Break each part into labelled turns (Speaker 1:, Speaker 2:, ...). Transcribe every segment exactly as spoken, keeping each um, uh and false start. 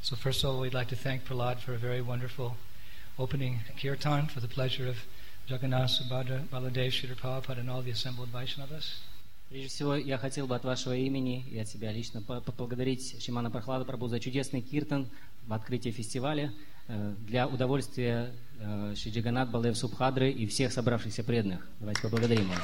Speaker 1: So first of all, we'd like to thank Prahlad for a very wonderful opening kirtan for the pleasure of Jagannath, Subhadra, Baladev, Srila Prabhupada, and all the assembled Vaishnavas.
Speaker 2: Прежде всего, я хотел бы от вашего имени и от себя лично поблагодарить Шримана Прахлада Прабху за чудесный киртан в открытии фестиваля для удовольствия Шри Джаганнат Балдев Субхадры и всех собравшихся преданных. Давайте поблагодарим его.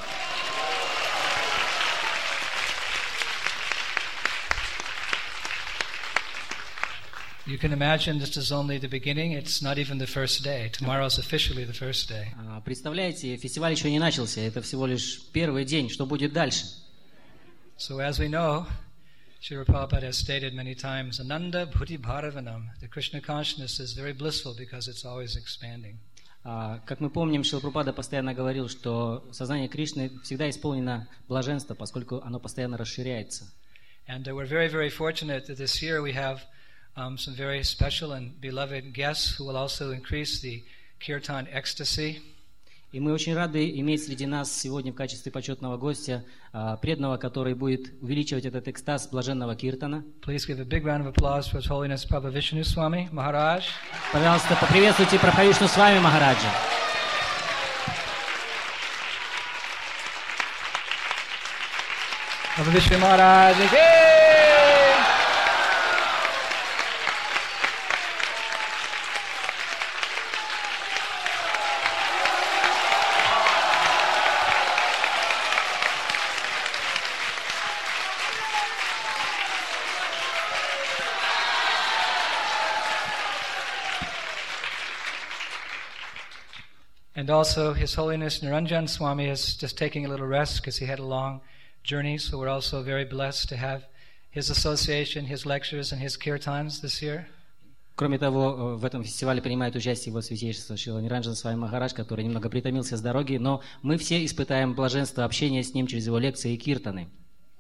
Speaker 1: You can imagine this is only the beginning. It's not even the first day. Tomorrow is officially the first day.
Speaker 2: Представляете, фестиваль еще не начался. Это всего лишь первый день. Что будет дальше?
Speaker 1: So as we know, Srila Prabhupada has stated many times, Ananda Bhuti Bharavanam. The Krishna consciousness is very blissful because it's always expanding.
Speaker 2: Как мы помним, Шрила Прабхупада постоянно говорил, что сознание Кришны всегда исполнено блаженства, поскольку оно постоянно расширяется.
Speaker 1: And we're very, very fortunate that this year we have Um, some very special and beloved guests who will also increase the kirtan ecstasy.
Speaker 2: И мы очень рады иметь среди нас сегодня в качестве почетного гостя преданного, который будет увеличивать этот экстаз блаженного киртана.
Speaker 1: Please give a big round of applause for His Holiness Prabhu Vishnu Swami Maharaj.
Speaker 2: Пожалуйста, поприветствуйте Прабху Вишну Свами Махараджа.
Speaker 1: Prabhu Vishnu Maharaj. And also, His Holiness Niranjan Swami is just taking a little rest because he had a long journey. So we're also very blessed to have his association, his lectures, and his kirtans this year.
Speaker 2: Кроме того, в этом фестивале принимает участие его святейшество Шрила Ниранджана Свами Махарадж, который немного притомился с дороги, но мы все испытаем блаженство общения с ним через его лекции и киртаны.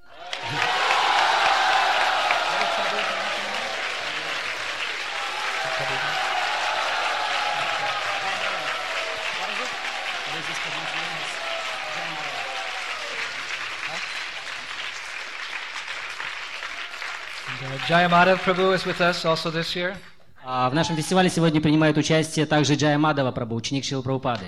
Speaker 1: Jaya Madhav Prabhu is with us also this year.
Speaker 2: В нашем фестивале сегодня принимает участие также Джая Мадава Прабху, ученик Шрилы Прабхупады.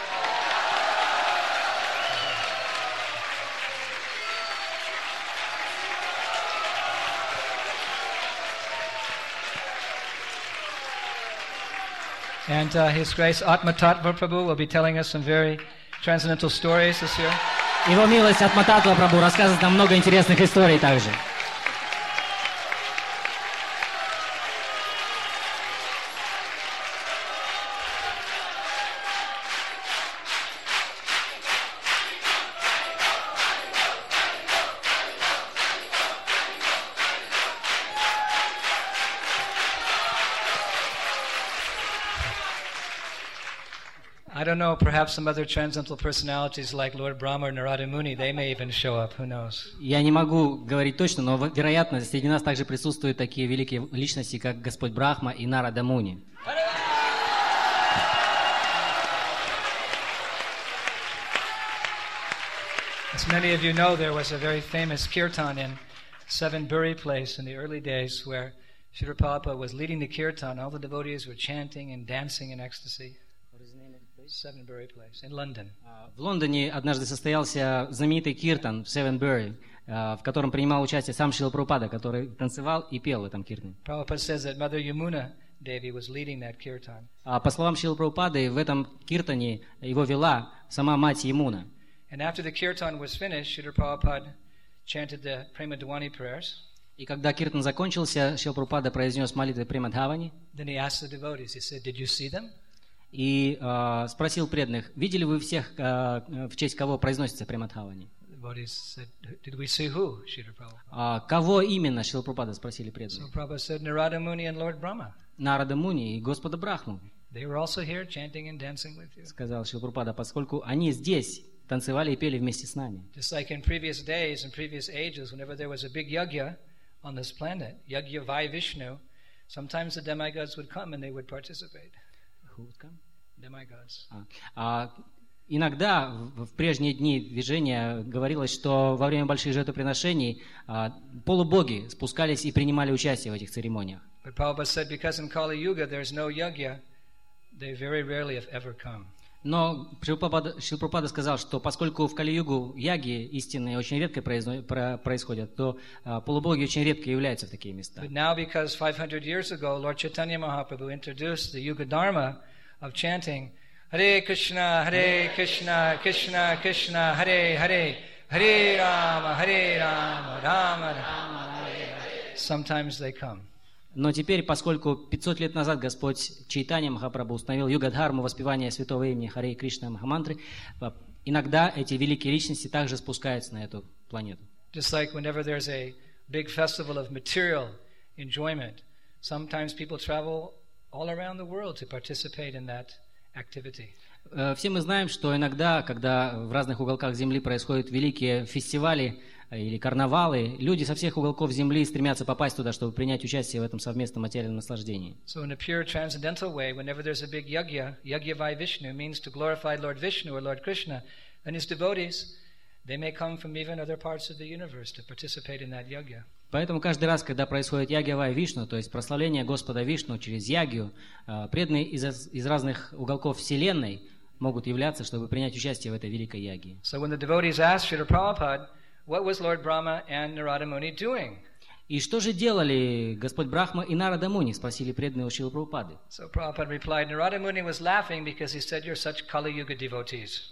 Speaker 1: And uh, His Grace Atma Tattva Prabhu will be telling us some very transcendental stories this year.
Speaker 2: Его милость Атма Таттва Прабху рассказывает нам много интересных историй также.
Speaker 1: I don't know, perhaps some other transcendental personalities like Lord Brahma or Narada Muni, they may even show up, who knows.
Speaker 2: Я не могу говорить точно, но, вероятно, среди нас также присутствуют такие великие личности, как Господь Брахма и Нарада Муни.
Speaker 1: As many of you know, there was a very famous kirtan in Seven Buri Place in the early days where Srila Prabhupada was leading the kirtan. All the devotees were chanting and dancing in ecstasy. Seven Bury Place in London.
Speaker 2: В Лондоне однажды состоялся знаменитый киртан в Seven Bury, в котором принимал участие сам Шрила Прабхупада, который танцевал и пел в этом киртане.
Speaker 1: Prabhupada says that Mother Yamuna Devi was leading that kirtan.
Speaker 2: По словам Шрилы Прабхупады, в этом киртане его вела сама мать Ямуна.
Speaker 1: And after the kirtan was finished, Srila Prabhupada chanted the Prema Dhvani prayers.
Speaker 2: И когда киртан закончился, Шрила Прабхупада произнес молитвы Према Дхавани.
Speaker 1: Then he asked the devotees, he said, "Did you see them?"
Speaker 2: И э, спросил преданных, видели вы всех, э, в честь кого произносится Према Дхавани? А кого именно, Шрила Прабхупада спросили преданные?
Speaker 1: So
Speaker 2: Нарада Муни и Господа Брахму.
Speaker 1: here,
Speaker 2: сказал Шрила Прабхупада, поскольку они здесь танцевали и пели вместе с нами.
Speaker 1: Just like in previous days and previous ages, whenever there was a big yagya on this planet, Yagya Vai Vishnu, sometimes the demigods would come and they would participate.
Speaker 2: Who would come?
Speaker 1: Demigods.
Speaker 2: А, а, иногда в, в прежние дни движения говорилось, что во время больших жертвоприношений а, полубоги спускались и принимали участие в этих церемониях.
Speaker 1: But Prabhupada said because in Kali Yuga there's no yagya, they very rarely if ever come.
Speaker 2: Но Шрила Прабхупада, Шрила Прабхупада сказал, что поскольку в Кали-югу яги истинные очень редко произно, про, происходят, то а, полубоги очень редко являются в такие места.
Speaker 1: But now because five hundred years ago Lord Chaitanya Mahaprabhu introduced the Yuga Dharma of chanting Hare Krishna, Hare Krishna, Krishna Krishna, Hare Hare, Hare Rama, Hare Rama, Rama Rama, Hare Hare. Sometimes they come.
Speaker 2: Но теперь, поскольку пятьсот лет назад Господь Чайтанья Махапрабху установил юга-дхарму воспевания святого имени Харе Кришна Махамантры, иногда эти великие личности также спускаются на эту планету.
Speaker 1: Just like whenever there's a big festival of material enjoyment, sometimes people travel all around the world to participate in that activity.
Speaker 2: Все мы знаем, что иногда, когда в разных уголках Земли происходят великие фестивали или карнавалы, люди со всех уголков Земли стремятся попасть туда, чтобы принять участие в этом совместном материальном наслаждении.
Speaker 1: So in a pure transcendental way, whenever there's a big yagya, yagya vai Vishnu means to glorify Lord Vishnu or Lord Krishna, and his devotees, they may come from even other parts of the universe to participate in that yagya.
Speaker 2: Поэтому каждый раз, когда происходит ягья вай Вишну, то есть прославление Господа Вишну через ягью, преданные из, из разных уголков Вселенной могут являться, чтобы принять участие в этой великой ягье.
Speaker 1: So when the devotees asked Srila Prabhupada, what was Lord Brahma and Narada Muni doing?
Speaker 2: И что же делали Господь Брахма и Нарада Муни, спросили преданные у Шрилы Прабхупады.
Speaker 1: So Prabhupada replied, Narada Muni was laughing because he said, you're such Kali Yuga devotees.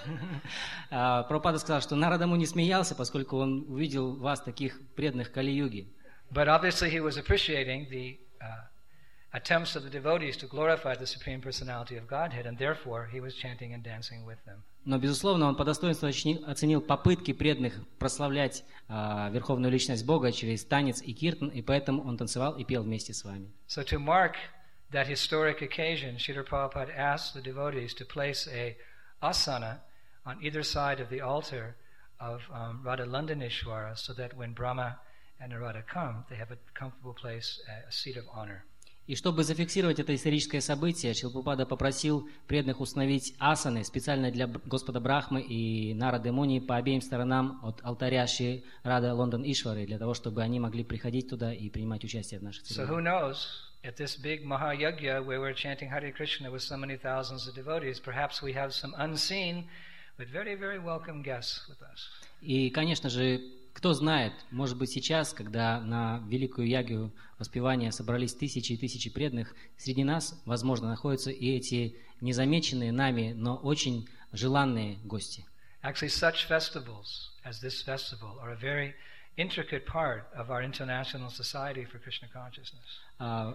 Speaker 2: Прабхупада сказал, что Нарада Муни смеялся, поскольку он увидел вас, таких преданных Кали-юги.
Speaker 1: But obviously he was appreciating the uh, attempts of the devotees to glorify the Supreme Personality of Godhead, and therefore he was chanting and dancing with them.
Speaker 2: Но, безусловно, он по достоинству оценил попытки преданных прославлять а, Верховную Личность Бога через танец и киртан, и поэтому он танцевал и пел вместе с вами.
Speaker 1: So to mark that historic occasion, Srila Prabhupada asked the devotees to place a asana on either side of the altar of um, Radha Landaneshwara, so that when Brahma and Narada come, they have a comfortable place, a seat of honor.
Speaker 2: И чтобы зафиксировать это историческое событие, Шрила Прабхупада попросил преданных установить асаны специально для Господа Брахмы и Нарады Муни по обеим сторонам от алтаря Шри Рада Лондон Ишвары, для того, чтобы они могли приходить туда и принимать участие в наших
Speaker 1: So who
Speaker 2: церемониях.
Speaker 1: knows, at this big Mahayagya where we're chanting Hare Krishna with so many thousands of devotees, perhaps we have some unseen but very, very welcome guests with us.
Speaker 2: И, конечно же, кто знает, может быть, сейчас, когда на великую ягью воспевания собрались тысячи и тысячи преданных, среди нас, возможно, находятся и эти незамеченные нами, но очень желанные гости.
Speaker 1: Actually, such festivals as this festival are a very intricate part of our International Society for Krishna Consciousness.
Speaker 2: А,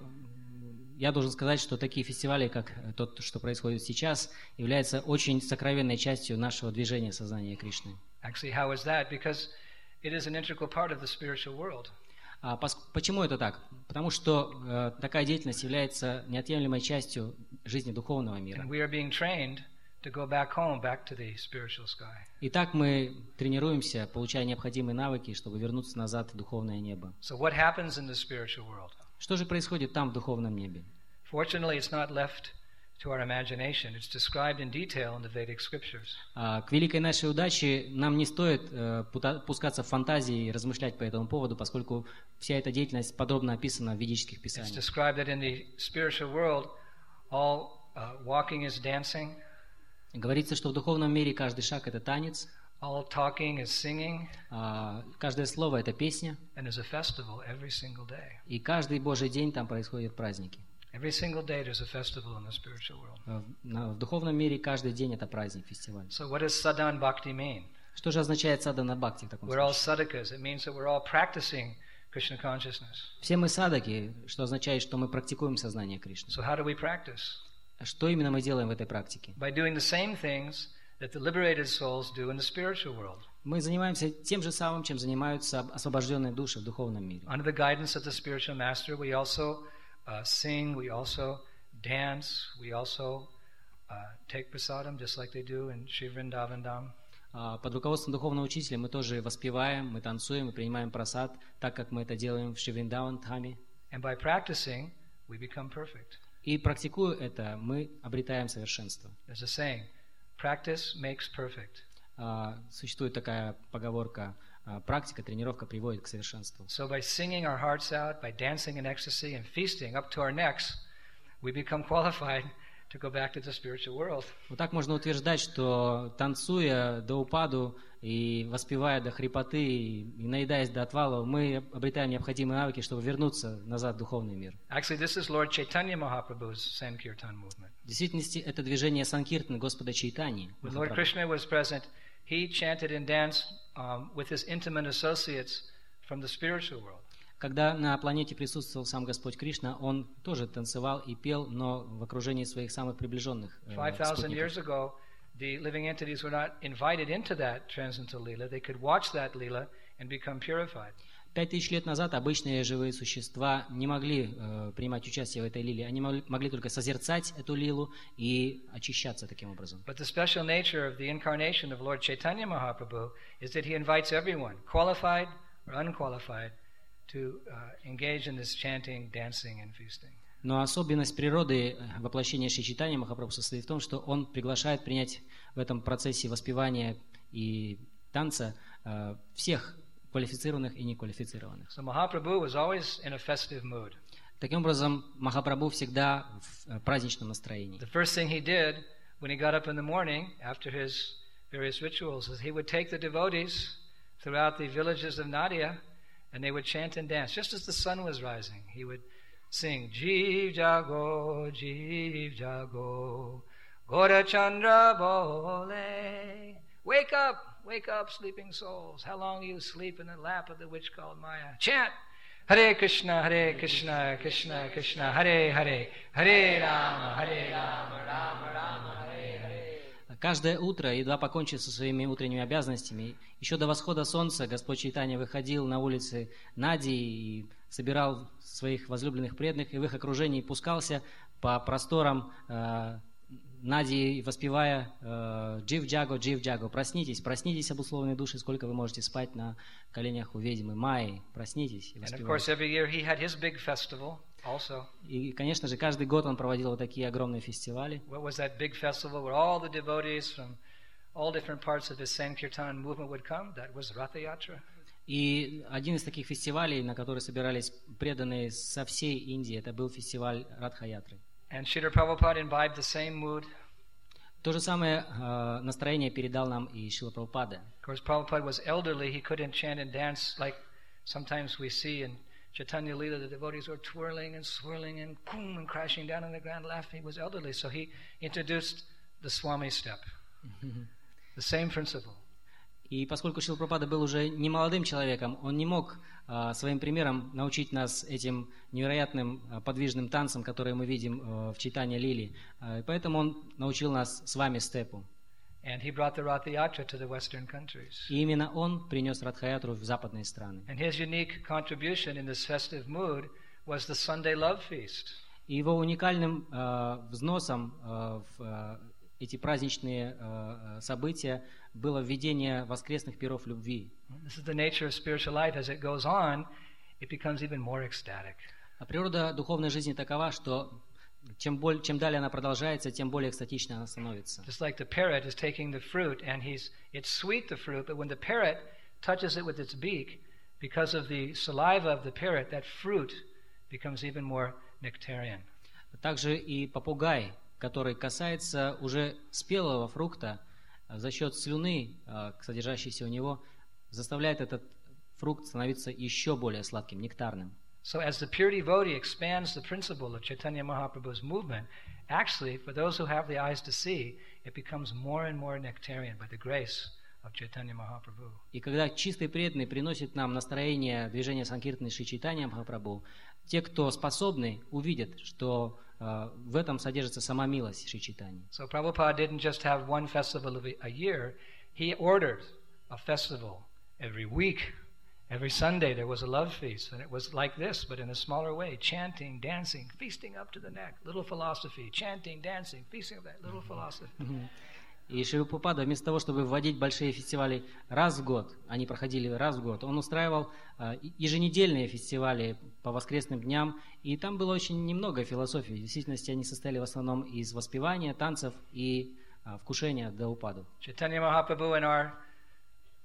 Speaker 2: Я должен сказать, что такие фестивали, как тот, что происходит сейчас, являются очень сокровенной частью нашего движения сознания Кришны.
Speaker 1: Actually, how is that? Because it is an integral part of the spiritual world.
Speaker 2: А пос- почему это так? Потому что э, такая деятельность является неотъемлемой частью жизни духовного мира.
Speaker 1: And we are being trained to go back home, back to the spiritual sky.
Speaker 2: Итак, мы тренируемся, получая необходимые навыки, чтобы вернуться назад в духовное небо.
Speaker 1: So what happens in the spiritual world?
Speaker 2: Что же происходит там, в духовном небе?
Speaker 1: Fortunately, it's not left to our imagination. It's described in detail in the Vedic scriptures.
Speaker 2: А, к великой нашей удаче нам не стоит э, пута- пускаться в фантазии и размышлять по этому поводу, поскольку вся эта деятельность подробно описана в ведических
Speaker 1: It's
Speaker 2: писаниях.
Speaker 1: described that in the spiritual world, all uh, walking is dancing,
Speaker 2: Говорится, что в духовном мире каждый шаг – это танец,
Speaker 1: all talking is singing,
Speaker 2: а, каждое слово – это песня,
Speaker 1: and there's a festival every single day.
Speaker 2: и каждый Божий день там происходят праздники.
Speaker 1: Every single day there's a festival in the spiritual world.
Speaker 2: В, на- в духовном мире каждый день – это праздник, фестиваль.
Speaker 1: So what does sadhan bhakti mean?
Speaker 2: Что же означает садана бхакти в таком
Speaker 1: We're all
Speaker 2: случае?
Speaker 1: sadhakas. It means that we're all practicing Krishna consciousness.
Speaker 2: Все мы садаки, что означает, что мы практикуем сознание Кришны.
Speaker 1: So how do we practice?
Speaker 2: Что именно мы делаем в этой практике?
Speaker 1: By doing the same things that the liberated souls do in the spiritual world.
Speaker 2: Мы занимаемся тем же самым, чем занимаются освобожденные души в духовном мире.
Speaker 1: Under the guidance of the spiritual master, we also uh, sing, we also dance, we also uh, take prasadam, just like they do in Sri Vrindavan Dham.
Speaker 2: А, Под руководством духовного учителя мы тоже воспеваем, мы танцуем, мы принимаем прасад, так как мы это делаем в Шривриндаван Дхаме.
Speaker 1: And by practicing, we become perfect.
Speaker 2: И практикуя это, мы обретаем совершенство.
Speaker 1: There's a saying, practice makes perfect.
Speaker 2: А, Существует такая поговорка: а, практика, тренировка приводит к совершенству.
Speaker 1: So by singing our hearts out, by dancing in ecstasy and feasting up to our necks, we become qualified to go back to the spiritual world.
Speaker 2: Вот так можно утверждать, что танцуя до упаду и воспевая до хрипоты и наедаясь до отвала, мы обретаем необходимые навыки, чтобы вернуться назад в духовный мир.
Speaker 1: Actually, this is Lord Chaitanya Mahaprabhu's Sankirtan movement.
Speaker 2: В действительности это движение Санкиртана Господа Чайтаньи.
Speaker 1: When Lord Krishna was present, he chanted and danced um, with his intimate associates from the spiritual world.
Speaker 2: Когда на планете присутствовал сам Господь Кришна, он тоже танцевал и пел, но в окружении своих самых приближенных э,
Speaker 1: Five thousand years
Speaker 2: спутников.
Speaker 1: ago, the living entities were not invited into that transcendental lila. They could watch that lila and become purified.
Speaker 2: Пять тысяч лет назад обычные живые существа не могли э, принимать участие в этой лиле. Они могли, могли только созерцать эту лилу и очищаться таким образом.
Speaker 1: But the special nature of the incarnation of Lord Chaitanya Mahaprabhu is that he invites everyone, qualified or unqualified, to uh, engage in this chanting, dancing, and feasting.
Speaker 2: Но особенность природы воплощения Шри Чайтаньи Махапрабху состоит в том, что он приглашает принять в этом процессе воспевания и танца э, всех квалифицированных и неквалифицированных.
Speaker 1: So Mahaprabhu was always in a festive mood.
Speaker 2: Таким образом, Махапрабху всегда в э, праздничном настроении.
Speaker 1: The first thing he did when he got up in the morning after his various rituals is he would take the devotees throughout the villages of Nadia and they would chant and dance. Just as the sun was rising, he would sing, Jeev Jago, Jeev Jago, Gora Chandra Bole. Wake up, wake up, sleeping souls. How long you sleep in the lap of the witch called Maya? Chant, Hare Krishna, Hare Krishna, Krishna Krishna, Hare Hare, Hare Rama, Hare Rama, Rama Rama, Hare Hare.
Speaker 2: Каждое утро, едва покончив со своими утренними обязанностями, еще до восхода солнца Господь Чайтанья выходил на улицы Нади и собирал своих возлюбленных преданных, и в их окружении пускался по просторам э, Нади, воспевая э, «Джив Джаго, Джив Джаго». «Проснитесь, проснитесь, обусловленные души, сколько вы можете спать на коленях у ведьмы Майи. Проснитесь». И,
Speaker 1: And of course, every year he had his big festival also.
Speaker 2: и, конечно же, каждый год он проводил вот такие огромные фестивали.
Speaker 1: What was that big festival where all the devotees from all different parts of his Sankirtan movement would come? That was Ratha Yatra.
Speaker 2: И один из таких фестивалей, на который собирались преданные со всей Индии, это был фестиваль Радха-ятры.
Speaker 1: And Srila Prabhupada imbibed the same mood.
Speaker 2: То же самое э, настроение передал нам и Шрила Прабхупада.
Speaker 1: Of course, Prabhupada was elderly. He couldn't chant and dance like sometimes we see in Chaitanya Leela. The devotees were twirling and swirling and boom and crashing down on the ground laughing. He was elderly, so he introduced the Swami step. The same principle.
Speaker 2: И поскольку Шрила Прабхупада был уже не молодым человеком, он не мог э, своим примером научить нас этим невероятным э, подвижным танцам, которые мы видим э, в Чайтанья Лили. Э, поэтому он научил нас с вами степу.
Speaker 1: And he brought the Ratha Yatra to the Western countries.
Speaker 2: И именно он принес Радха-ятру в западные страны.
Speaker 1: And his unique contribution in this festive mood was the Sunday Love Feast.
Speaker 2: И его уникальным э, взносом э, в э, эти праздничные э, события было введение воскресных пиров любви.
Speaker 1: This is the nature of spiritual life. As it goes on, it becomes even more ecstatic.
Speaker 2: А природа духовной жизни такова, что чем, боль, чем далее она продолжается, тем более экстатичной она становится.
Speaker 1: Just like the parrot is taking the fruit, and he's it's sweet the fruit, but when the parrot touches it with its beak, because of the saliva of the parrot, that fruit becomes even more nectarian.
Speaker 2: Также и попугай, который касается уже спелого фрукта, за счет слюны, содержащейся у него, заставляет этот фрукт становиться еще более сладким, нектарным.
Speaker 1: So as the pure devotee expands the principle of Chaitanya Mahaprabhu's movement, actually, for those who have the eyes to see, it becomes more and more nectarian by the grace of Chaitanya Mahaprabhu.
Speaker 2: И когда чистый преданный приносит нам настроение движения Санкиртаны Шри Чайтанья Махапрабху, те, кто способны, увидят, что э, в этом содержится сама милость Шри Чайтаньи.
Speaker 1: So Prabhupada didn't just have one festival of a year, he ordered a festival every week. Every Sunday there was a love feast, and it was like this, but in a smaller way, chanting, dancing, feasting up to the neck, little philosophy, chanting, dancing, feasting up that little philosophy.
Speaker 2: И Шрила Прабхупада, вместо того, чтобы вводить большие фестивали раз в год, они проходили раз в год, он устраивал э, еженедельные фестивали по воскресным дням, и там было очень немного философии. В действительности они состояли в основном из воспевания, танцев и э, вкушения до упаду.
Speaker 1: Chaitanya Mahaprabhu in our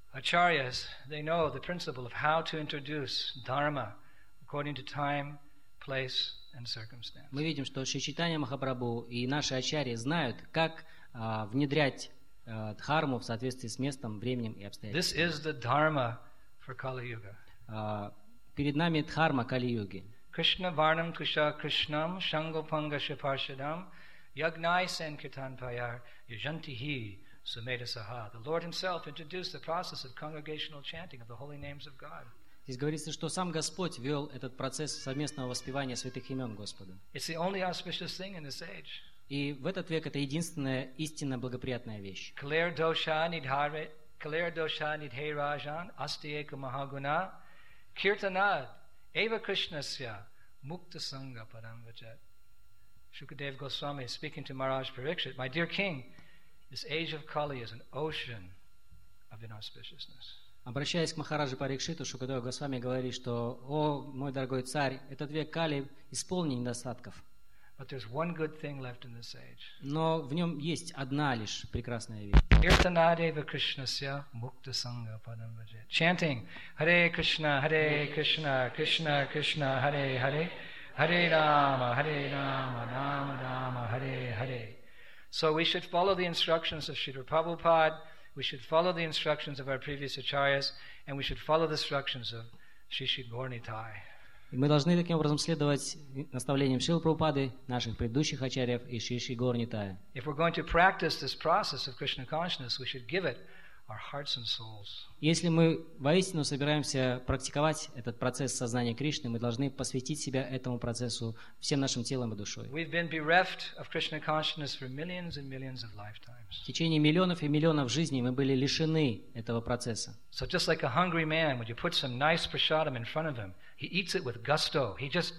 Speaker 1: Acharyas, they know the principle of how to introduce dharma according to time, place, and circumstance.
Speaker 2: Мы видим, что Шри Чайтанья Махапрабху и наши ачарьи знают, как а, внедрять а, дхарму в соответствии с местом, временем и обстоятельствами.
Speaker 1: This is the dharma for Kali Yuga.
Speaker 2: А, перед нами дхарма Кали-юги.
Speaker 1: Krishna Varnam Kusha Krishnam Shangopanga Shiparshadam Yagnai Sankirtan Payar Yajantihi Sumeda Saha. The Lord Himself introduced the process of congregational chanting of the holy names of God.
Speaker 2: Здесь говорится, что сам Господь вел этот процесс совместного воспевания святых имен Господа.
Speaker 1: It's the only auspicious thing in this age.
Speaker 2: И в этот век это единственная истинно благоприятная вещь.
Speaker 1: Kalir dosha nidhare Kalir dosha nidhe rajan Astieka Mahaguna Kirtanad Eva Krishnasya Mukta Sangha Padam Vajat. Shukadev Goswami speaking to Maharaj Parikshit, my dear king, this age of Kali is an ocean of inauspiciousness.
Speaker 2: Обращаясь к Махараджи Парикшиту, Шукадев Госвами говорит, что «О, мой дорогой царь, этот век Кали исполнен недостатков,
Speaker 1: But there's one good thing left in this age.
Speaker 2: но в нем есть одна лишь прекрасная вещь».
Speaker 1: Kirtanadeva Krishnasya Mukta Sangha Padam Vajat. Chanting Hare Krishna, Hare Krishna, Krishna Krishna, Hare Hare, Hare Rama, Hare Rama, Rama Rama, Hare Hare. So we should follow the instructions of Srila Prabhupada, we should follow the instructions of our previous acharyas, and we should follow the instructions of Shri Shri Gaur Nitai.
Speaker 2: И мы должны таким образом следовать наставлениям Шрилы Прабхупады, наших предыдущих ачарьев и Шри Шри Гаур Нитая.
Speaker 1: If we're going to practice this process of Krishna consciousness, we should give it our hearts and souls.
Speaker 2: Если мы воистину собираемся практиковать этот процесс сознания Кришны, мы должны посвятить себя этому процессу всем нашим телом и душой.
Speaker 1: We've been bereft of Krishna consciousness for millions and millions of lifetimes.
Speaker 2: В течение миллионов и миллионов жизней мы были лишены этого процесса.
Speaker 1: So just like a hungry man, when you put some nice prasadam in front of him, he eats it with gusto. He just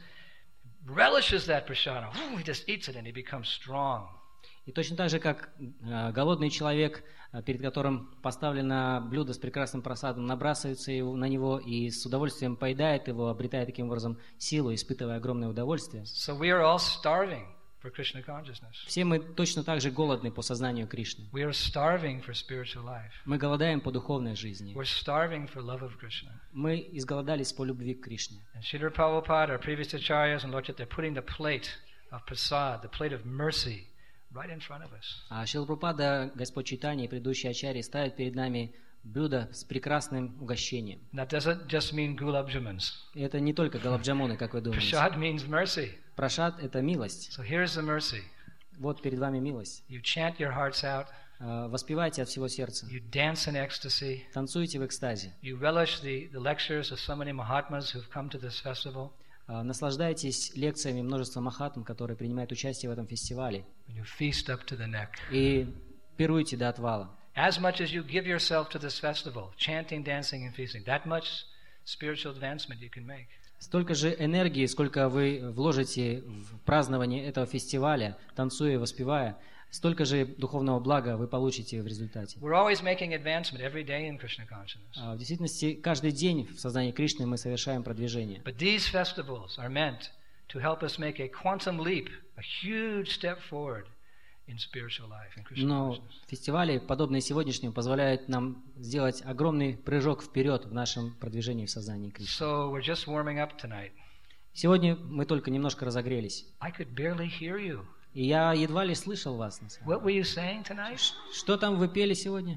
Speaker 1: relishes that prasadam. Ooh, he just eats it and he becomes strong.
Speaker 2: И точно так же, как э, голодный человек, э, перед которым поставлено блюдо с прекрасным просадом, набрасывается его, на него и с удовольствием поедает его, обретая таким образом силу, испытывая огромное удовольствие.
Speaker 1: So we are all starving for Krishna consciousness.
Speaker 2: Все мы точно так же голодны по сознанию Кришны.
Speaker 1: We are starving for spiritual life.
Speaker 2: Мы голодаем по духовной жизни.
Speaker 1: We're starving for love of Krishna.
Speaker 2: Мы изголодались по любви к Кришне.
Speaker 1: And Srila Prabhupada, our previous acharyas and Lord Chaitanya, they're putting the plate of prasad, the plate of mercy, right in front of us.
Speaker 2: А Шрила Прабхупада, Господь Чайтанья и предыдущие ачарьи ставят перед нами блюдо с прекрасным угощением.
Speaker 1: That doesn't just mean gulab jamans.
Speaker 2: И это не только галабджамуны, как вы думаете.
Speaker 1: Prasad means mercy.
Speaker 2: Прашад – это милость.
Speaker 1: So here's the mercy.
Speaker 2: Вот перед вами милость.
Speaker 1: You chant your hearts out.
Speaker 2: А, Воспевайте от всего сердца.
Speaker 1: You dance in ecstasy.
Speaker 2: Танцуйте в экстазе.
Speaker 1: You relish the, the lectures of so many Mahatmas who've come to this festival.
Speaker 2: А, Наслаждайтесь лекциями множества махатм, которые принимают участие в этом фестивале.
Speaker 1: And you feast up to the neck.
Speaker 2: И пируйте до отвала.
Speaker 1: As much as you give yourself to this festival, chanting, dancing, and feasting, that much spiritual advancement you can make.
Speaker 2: Столько же энергии, сколько вы вложите в празднование этого фестиваля, танцуя и воспевая, столько же духовного блага вы получите в результате.
Speaker 1: We're always making advancement every day in Krishna consciousness.
Speaker 2: А В действительности, каждый день в сознании Кришны мы совершаем продвижение.
Speaker 1: But these festivals are meant to help us make a quantum leap, a huge step forward in spiritual life, in Krishna
Speaker 2: Но
Speaker 1: consciousness.
Speaker 2: фестивали, подобные сегодняшнему, позволяют нам сделать огромный прыжок вперед в нашем продвижении в сознании Кришны.
Speaker 1: So we're just warming up tonight.
Speaker 2: Сегодня мы только немножко разогрелись.
Speaker 1: I could barely hear you.
Speaker 2: И я едва ли слышал вас. на самом
Speaker 1: What were you saying tonight?
Speaker 2: деле. Что там вы пели сегодня?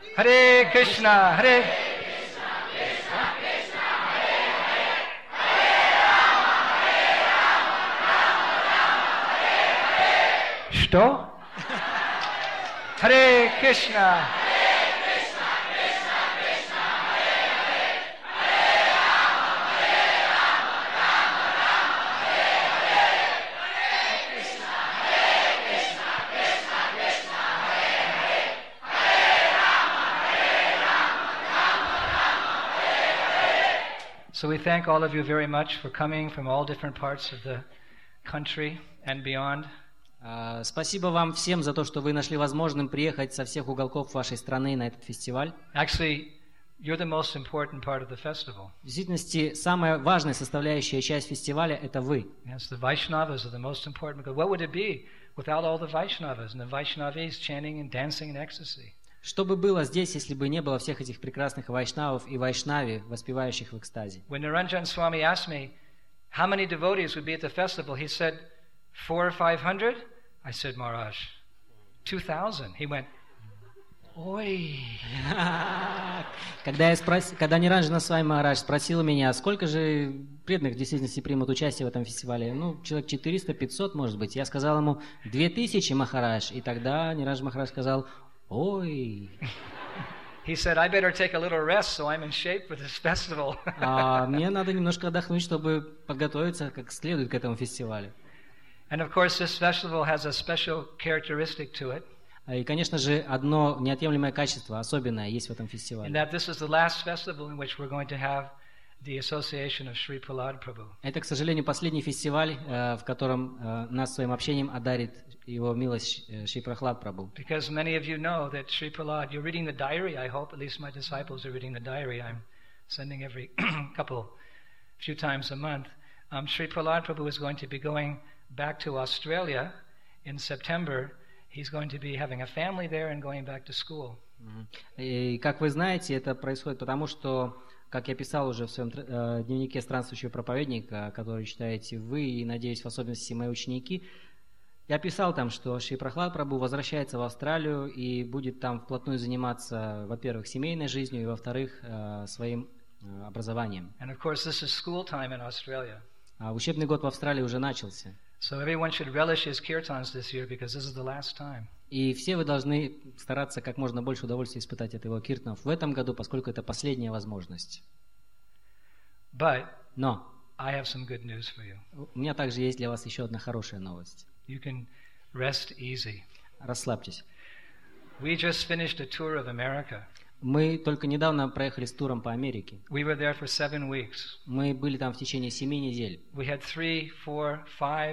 Speaker 1: Hare Krishna, Hare Что? Hare Krishna. So we thank all of you very much for coming from all different parts of the country and beyond.
Speaker 2: А, Спасибо вам всем за то, что вы нашли возможным приехать со всех уголков вашей страны на этот фестиваль.
Speaker 1: Actually, you're the most important part of the festival.
Speaker 2: В действительности, самая важная составляющая часть фестиваля – это вы.
Speaker 1: Yes, the Vaishnavas are the most important because what would it be without all the Vaishnavas and the Vaishnavis chanting and dancing in ecstasy?
Speaker 2: Что бы было здесь, если бы не было всех этих прекрасных вайшнавов и вайшнави, воспевающих в экстазе?
Speaker 1: When Niranjan Swami asked me how many devotees would be at the festival, he said, four or five hundred? I said, Maharaj, two thousand. He went, ой.
Speaker 2: Когда, я спрос... Когда Ниранджана Свами Махарадж спросил меня, сколько же преданных в действительности примут участие в этом фестивале, ну, человек четыреста-пятьсот, может быть, я сказал ему две тысячи, Махарадж, и тогда Ниранджан Махарадж сказал, ой.
Speaker 1: He said, I better take a little rest, so I'm in shape for this festival.
Speaker 2: А мне надо немножко отдохнуть, чтобы подготовиться как следует к этому фестивалю.
Speaker 1: And of course, this festival has a special characteristic to it.
Speaker 2: И, конечно же, одно неотъемлемое качество, особенное, есть в этом
Speaker 1: In
Speaker 2: фестивале.
Speaker 1: that this is the last festival in which we're going to have the association of Sri Prahlad Prabhu.
Speaker 2: Это, к сожалению, последний фестиваль, э, в котором э, нас своим общением одарит его милость э, Шри Прахлад Прабху.
Speaker 1: Because many of you know that Sri Prahlad, you're reading the diary, I hope, at least my disciples are reading the diary I'm sending every couple, few times a month. Um, Sri Prahlad Prabhu is going to be going back to Australia in September. He's going to be having a family there and going back to school.
Speaker 2: И, как вы знаете, это происходит потому, что, как я писал уже в своем э, дневнике странствующего проповедника, который читаете вы и, надеюсь, в особенности мои ученики, я писал там, что Шри Прахлад Прабху возвращается в Австралию и будет там вплотную заниматься, во-первых, семейной жизнью и, во-вторых, э, своим э, образованием.
Speaker 1: And of course, this is school time in Australia.
Speaker 2: А учебный год в Австралии уже начался.
Speaker 1: So everyone should relish his kirtans this year because this is the last time.
Speaker 2: И все вы должны стараться как можно больше удовольствия испытать от его киртанов в этом году, поскольку это последняя возможность.
Speaker 1: But
Speaker 2: Но
Speaker 1: I have some good news for you.
Speaker 2: у меня также есть для вас еще одна хорошая новость.
Speaker 1: You can rest easy.
Speaker 2: Расслабьтесь.
Speaker 1: We just finished a tour of America.
Speaker 2: Мы только недавно проехали с туром по Америке.
Speaker 1: We were there for seven weeks.
Speaker 2: Мы были там в течение семи недель.
Speaker 1: We had three, four, five,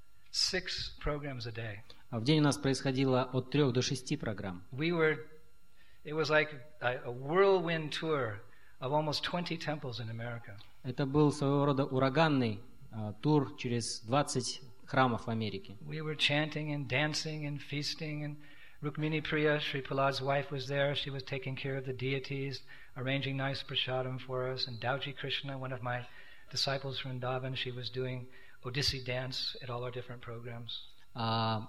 Speaker 1: six programs a day.
Speaker 2: А в день у нас происходило от трех до шести программ.
Speaker 1: We were, it was like a, a whirlwind tour of almost twenty temples in America.
Speaker 2: Это был своего рода ураганный а, тур через двадцать храмов в Америке.
Speaker 1: We were chanting and dancing and feasting, and Rukmini Priya, Sri Prahlad's wife, was there. She was taking care of the deities, arranging nice prasadam for us. And Dauji Krishna, one of my disciples from Vrindavan, she was doing Odissi dance at all our different programs.
Speaker 2: А,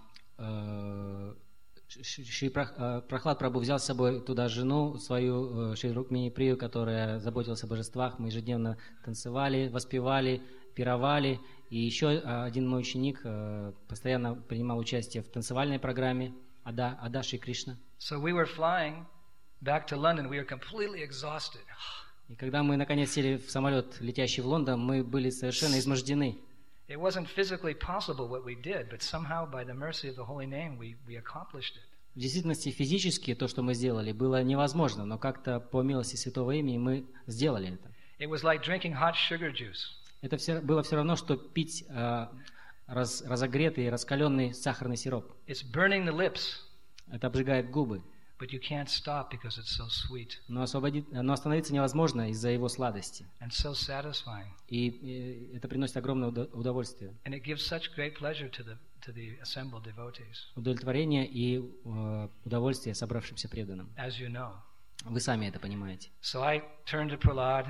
Speaker 2: э, Шри Прах- э, Прахлад Прабху взял с собой туда жену свою, э, Шри Рукмини Прию, которая заботилась о божествах. Мы ежедневно танцевали, воспевали, пировали. И еще один мой ученик э, постоянно принимал участие в танцевальной программе Ада, Ада Шри Кришна.
Speaker 1: So we were flying back to London. We were completely exhausted.
Speaker 2: И когда мы наконец сели в самолет, летящий в Лондон, мы были совершенно измождены.
Speaker 1: It wasn't physically possible what we did, but somehow by the mercy of the holy name we, we accomplished it.
Speaker 2: В действительности физически то, что мы сделали, было невозможно, но как-то по милости Святого Имени мы сделали это.
Speaker 1: It was like drinking hot sugar juice.
Speaker 2: Это все, было все равно, что пить э, раз, разогретый, раскаленный сахарный сироп.
Speaker 1: It's burning the lips,
Speaker 2: Это обжигает губы,
Speaker 1: but you can't stop because it's so sweet
Speaker 2: но, освободить, но остановиться невозможно из-за его сладости.
Speaker 1: and so satisfying.
Speaker 2: И, и это приносит огромное удо- удовольствие,
Speaker 1: And it gives such great pleasure to the to the assembled devotees,
Speaker 2: удовлетворение и э, удовольствие собравшимся преданным.
Speaker 1: as you know.
Speaker 2: Вы сами это понимаете.
Speaker 1: So I turned to Prahlad.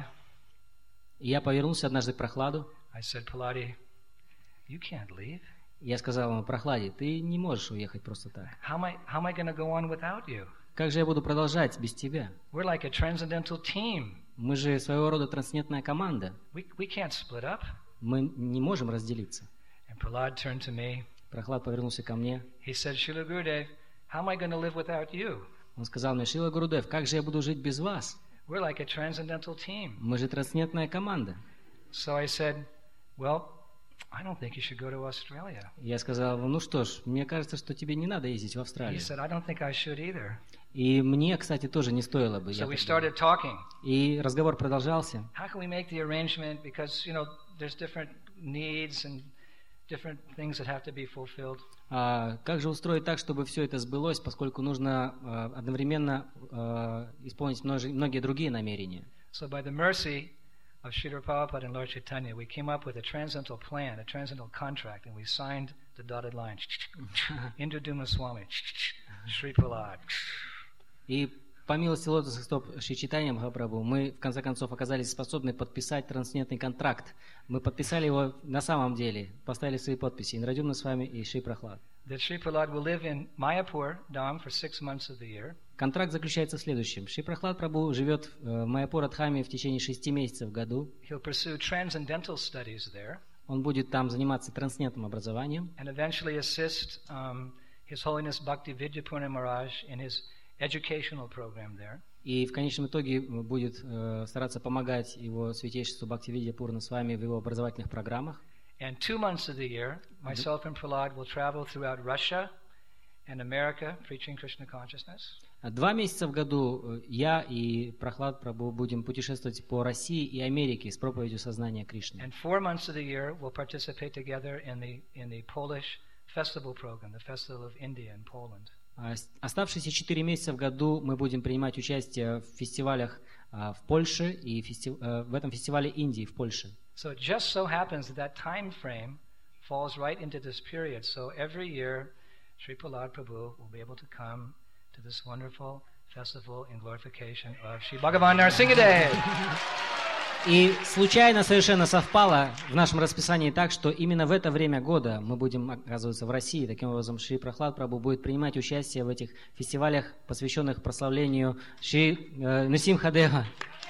Speaker 2: И я повернулся однажды к Прохладу,
Speaker 1: I said, Prahladi, you can't leave.
Speaker 2: и я сказал ему: Прохладе, ты не можешь уехать просто так.
Speaker 1: How am I how am I going to go on without you?
Speaker 2: Как же я буду продолжать без тебя?
Speaker 1: We're like a transcendental team.
Speaker 2: Мы же своего рода трансцендентная команда.
Speaker 1: We we can't split up.
Speaker 2: Мы не можем разделиться.
Speaker 1: And Prahlad turned to me.
Speaker 2: Прохлад повернулся ко мне.
Speaker 1: He said, Srila Gurudev, how am I going to live without you?
Speaker 2: Он сказал мне: Шрила Гурудев, как же я буду жить без вас?
Speaker 1: We're like a transcendental team.
Speaker 2: Мы же трансцендентная команда.
Speaker 1: So I said, well, I don't think you should go to Australia.
Speaker 2: Я сказал: ну что ж, мне кажется, что тебе не надо ездить в
Speaker 1: He
Speaker 2: Австралию.
Speaker 1: said, I don't think I should either.
Speaker 2: И мне, кстати, тоже не стоило бы.
Speaker 1: So we
Speaker 2: ехать.
Speaker 1: started talking.
Speaker 2: И разговор продолжался.
Speaker 1: How can we make the arrangement? Because, you know, there's different needs and different things that have to be fulfilled.
Speaker 2: А как же устроить так, чтобы все это сбылось, поскольку нужно а, одновременно а, исполнить множе- многие другие намерения.
Speaker 1: So by the mercy of Srila Prabhupada and Lord Chaitanya, we came up with a transcendental plan, a transcendental contract, and we signed the dotted line. Indra Duma Swami, Sri Prahlad.
Speaker 2: И по милости лотосных стоп Шри Чайтанья Махапрабху мы в конце концов оказались способны подписать трансцендентный контракт. Мы подписали его на самом деле, поставили свои подписи. Инрадюмна с вами и Шри Прахлад.
Speaker 1: That Sri Prahlad will live in Mayapur Dham for six months of the year.
Speaker 2: Контракт заключается в следующем. Шри Прахлад Прабху живет в Майяпур Дхаме в течение шести месяцев в году.
Speaker 1: He'll pursue transcendental studies there.
Speaker 2: Он будет там заниматься трансцендентным образованием.
Speaker 1: And eventually assist um, His Holiness Bhakti Vidyapurna Maharaj in his educational program there.
Speaker 2: И в конечном итоге будет э, стараться помогать его святейшеству Бхактивидья Пурна с вами в его образовательных программах.
Speaker 1: And two months of the year, myself and Prahlad will travel throughout Russia and America preaching Krishna consciousness.
Speaker 2: Два месяца в году я и Прахлад Прабху будем путешествовать по России и Америке с проповедью сознания Кришны.
Speaker 1: And four months of the year we'll participate together in the in the Polish festival program, the Festival of India in Poland.
Speaker 2: Оставшиеся четыре месяца в году мы будем принимать участие в фестивалях в Польше и фестив... в этом фестивале Индии в Польше.
Speaker 1: So it just so happens that that time frame falls right into this period. So every year, Sri Prahlad Prabhu will be able to come to this wonderful festival in glorification of Sri Bhagavan Narasimhadev.
Speaker 2: И случайно совершенно совпало в нашем расписании так, что именно в это время года мы будем оказываться в России. Таким образом, Шри Прахлад Прабху будет принимать участие в этих фестивалях, посвященных прославлению Шри э, Нарсимхадева.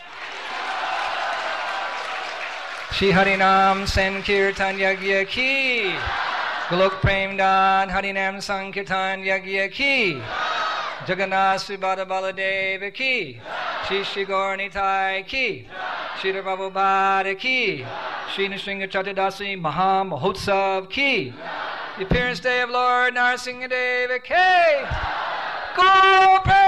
Speaker 1: Shri Harinam Sankirtan Yagya Ki Golok Prem Dan Harinam Sankirtan Yagya Ki Jagannath Subhadra Baladeva Ki Shri Shri Gaur Nitai Ki Shri Prabhupada Ki Shri Nrsimha Chaturdasi Maha Mahotsav Ki The appearance day of Lord Narasimha Deva Ki Golok Prem